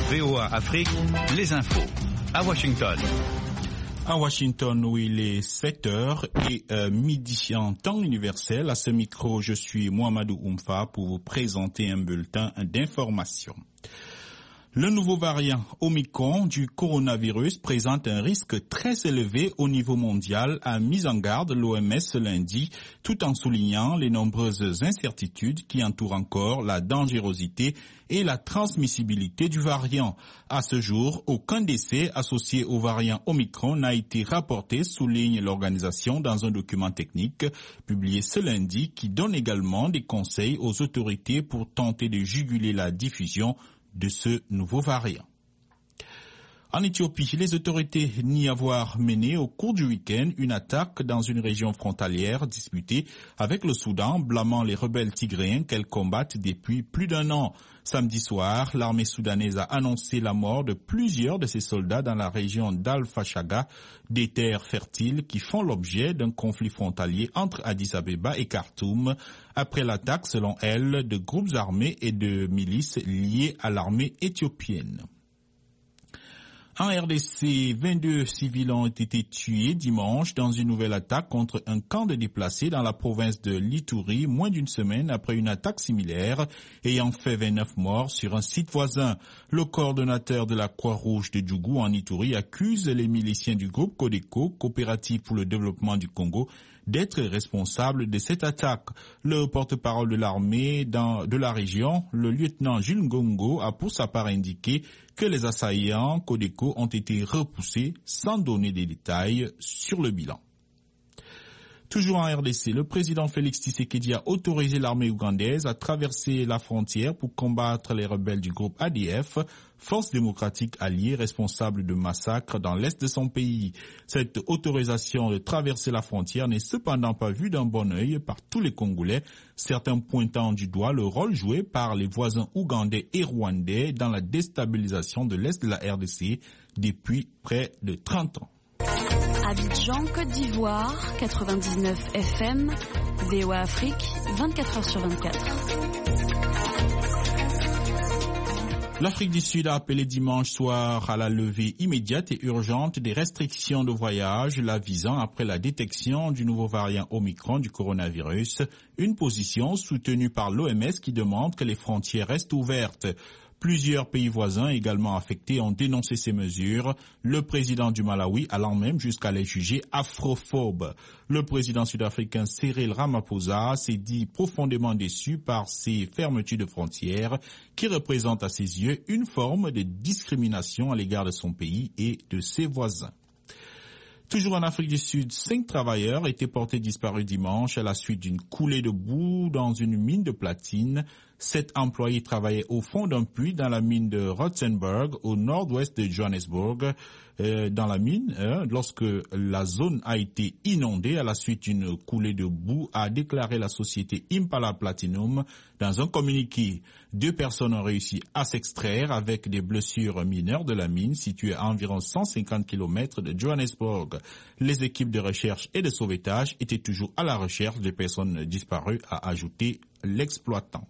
VOA Afrique, les infos. À Washington. À Washington, où il est 7h et midi en temps universel. À ce micro, je suis Mohamedou Oumfa pour vous présenter un bulletin d'information. Le nouveau variant Omicron du coronavirus présente un risque très élevé au niveau mondial, a mis en garde l'OMS ce lundi, tout en soulignant les nombreuses incertitudes qui entourent encore la dangerosité et la transmissibilité du variant. À ce jour, aucun décès associé au variant Omicron n'a été rapporté, souligne l'organisation dans un document technique publié ce lundi qui donne également des conseils aux autorités pour tenter de juguler la diffusion de ce nouveau variant. En Éthiopie, les autorités nient avoir mené au cours du week-end une attaque dans une région frontalière disputée avec le Soudan, blâmant les rebelles tigréens qu'elles combattent depuis plus d'un an. Samedi soir, l'armée soudanaise a annoncé la mort de plusieurs de ses soldats dans la région d'Al-Fashaga, des terres fertiles qui font l'objet d'un conflit frontalier entre Addis Abeba et Khartoum, après l'attaque, selon elle, de groupes armés et de milices liés à l'armée éthiopienne. En RDC, 22 civils ont été tués dimanche dans une nouvelle attaque contre un camp de déplacés dans la province de l'Ituri, moins d'une semaine après une attaque similaire ayant fait 29 morts sur un site voisin. Le coordonnateur de la Croix-Rouge de Djougou en Ituri accuse les miliciens du groupe Codeco, Coopérative pour le développement du Congo, d'être responsable de cette attaque. Le porte-parole de l'armée de la région, le lieutenant Jules Ngongo, a pour sa part indiqué que les assaillants Codeco ont été repoussés sans donner des détails sur le bilan. Toujours en RDC, le président Félix Tshisekedi a autorisé l'armée ougandaise à traverser la frontière pour combattre les rebelles du groupe ADF, force démocratique alliée responsable de massacres dans l'est de son pays. Cette autorisation de traverser la frontière n'est cependant pas vue d'un bon œil par tous les Congolais, certains pointant du doigt le rôle joué par les voisins ougandais et rwandais dans la déstabilisation de l'est de la RDC depuis près de 30 ans. Abidjan, Côte d'Ivoire, 99 FM, VOA Afrique, 24h sur 24. L'Afrique du Sud a appelé dimanche soir à la levée immédiate et urgente des restrictions de voyage la visant après la détection du nouveau variant Omicron du coronavirus, une position soutenue par l'OMS qui demande que les frontières restent ouvertes. Plusieurs pays voisins également affectés ont dénoncé ces mesures, le président du Malawi allant même jusqu'à les juger afrophobes. Le président sud-africain Cyril Ramaphosa s'est dit profondément déçu par ces fermetures de frontières qui représentent à ses yeux une forme de discrimination à l'égard de son pays et de ses voisins. Toujours en Afrique du Sud, 5 travailleurs étaient portés disparus dimanche à la suite d'une coulée de boue dans une mine de platine. 7 employés travaillaient au fond d'un puits dans la mine de Rothenburg, au nord-ouest de Johannesburg. Dans la mine, lorsque la zone a été inondée à la suite d'une coulée de boue, a déclaré la société Impala Platinum dans un communiqué. 2 personnes ont réussi à s'extraire avec des blessures mineures de la mine située à environ 150 km de Johannesburg. Les équipes de recherche et de sauvetage étaient toujours à la recherche des personnes disparues, a ajouté l'exploitant.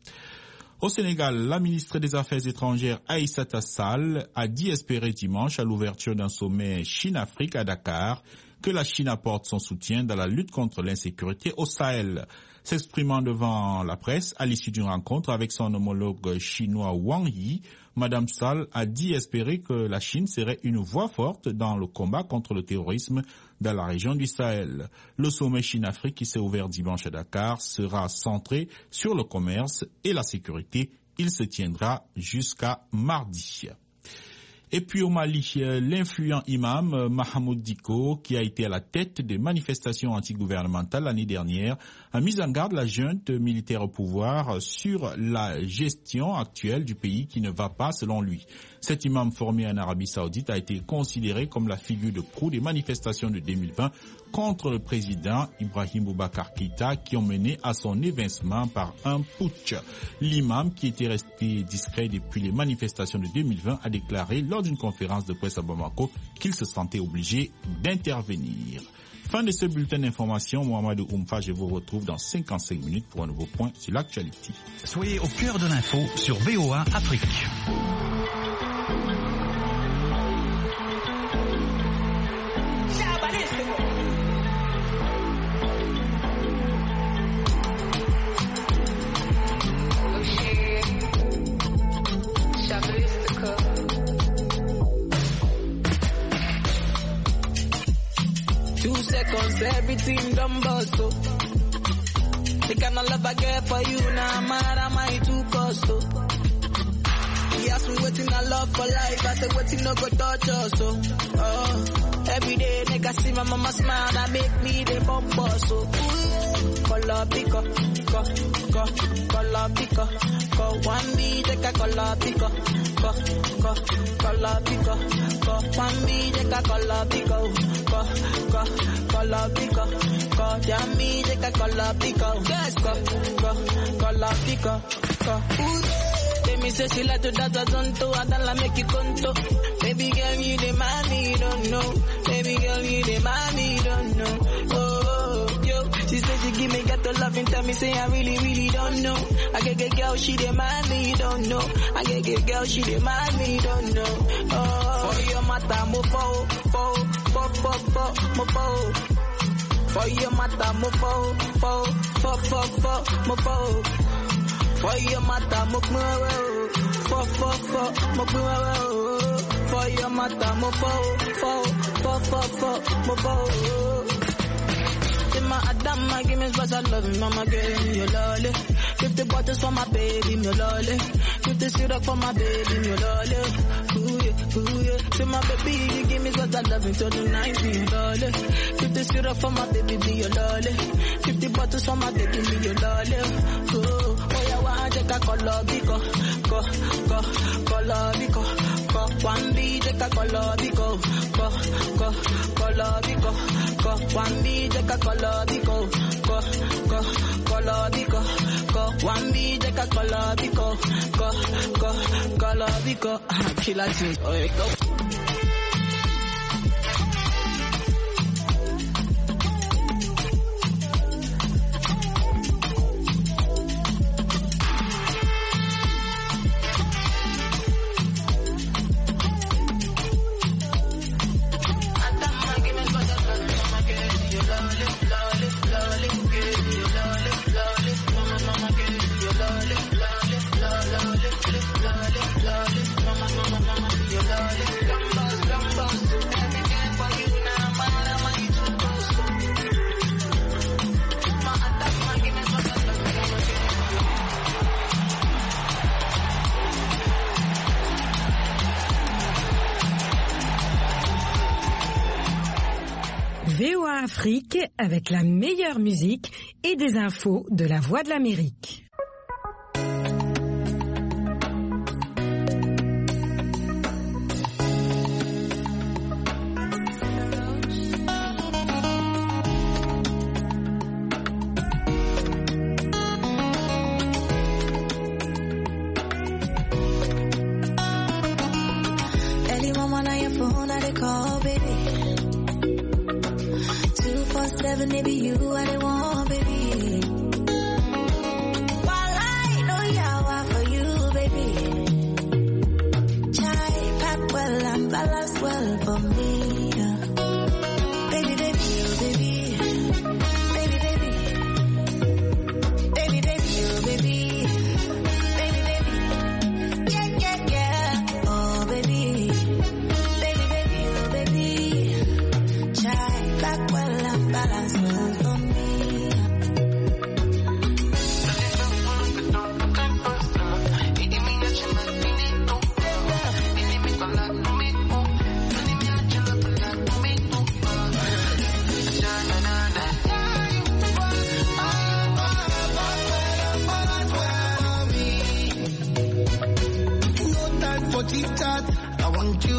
Au Sénégal, la ministre des Affaires étrangères Aïssata Sall a dit espérer dimanche à l'ouverture d'un sommet Chine-Afrique à Dakar que la Chine apporte son soutien dans la lutte contre l'insécurité au Sahel. S'exprimant devant la presse à l'issue d'une rencontre avec son homologue chinois Wang Yi, Madame Sall a dit espérer que la Chine serait une voix forte dans le combat contre le terrorisme dans la région du Sahel. Le sommet Chine-Afrique qui s'est ouvert dimanche à Dakar sera centré sur le commerce et la sécurité. Il se tiendra jusqu'à mardi. Et puis au Mali, l'influent imam Mahamoud Diko, qui a été à la tête des manifestations antigouvernementales l'année dernière, a mis en garde la junte militaire au pouvoir sur la gestion actuelle du pays qui ne va pas selon lui. Cet imam formé en Arabie Saoudite a été considéré comme la figure de proue des manifestations de 2020 contre le président Ibrahim Boubacar Keïta qui ont mené à son évincement par un putsch. L'imam, qui était resté discret depuis les manifestations de 2020, a déclaré lors d'une conférence de presse à Bamako qu'il se sentait obligé d'intervenir. Fin de ce bulletin d'information, Mohamedou Oumfa, je vous retrouve dans 55 minutes pour un nouveau point sur l'actualité. Soyez au cœur de l'info sur VOA Afrique. cause everything done bust, oh. The kind of love I get for you, now mad am I too cost, oh. He asked me waiting I love for life, I said waiting no go touch us, oh. Every day nigga see my mama smile, that make me the bumper, so. Color pico, color pico, one be the color pico, color pico, one be the color pico, color pico, one be the color pico, color pico, Let me say she like to dance a zonto, I don't like make you conto. Baby girl, you the man, you don't know. Baby girl, you the man, you don't know. Oh, yo, she said she give me got the love and tell me say I really, really don't know. I get girl, she the man, you don't know. I get girl, she the man, you don't know. Oh, for your mata, mo fo, mo fo. For your mata, mo fo, mo fo. For your mata, mo fo, mo fo. For your mata, mo fo, mo fo. My Adama, give me special love, mama, give me your lolly. 50 bottles for my baby, me lolly. 50 syrup for my baby, me lolly. Ooh yeah. To my baby, you give me special love until the night, me lolly. 50 syrup for my baby, be your lolly. 50 bottles for my baby, be your lolly. Oh yeah, why take a color bico, color bico. One be take a color bico, color bico. One be take a color bico, color bico. One be take a color bico, color bico. Killer things, oh yeah, go. VOA Afrique avec la meilleure musique et des infos de la Voix de l'Amérique. Early mama, on your phone, I call, baby. 247, maybe you are the one, baby. While I know you're for you, baby. Chai, pack well and balance well for me. Baby, baby, oh baby. Baby, baby. Baby, baby, oh baby. Baby, baby. Yeah. Oh, baby. Baby, baby, oh baby. Chai, back well and balance well for me. No time for chit-chat. I want you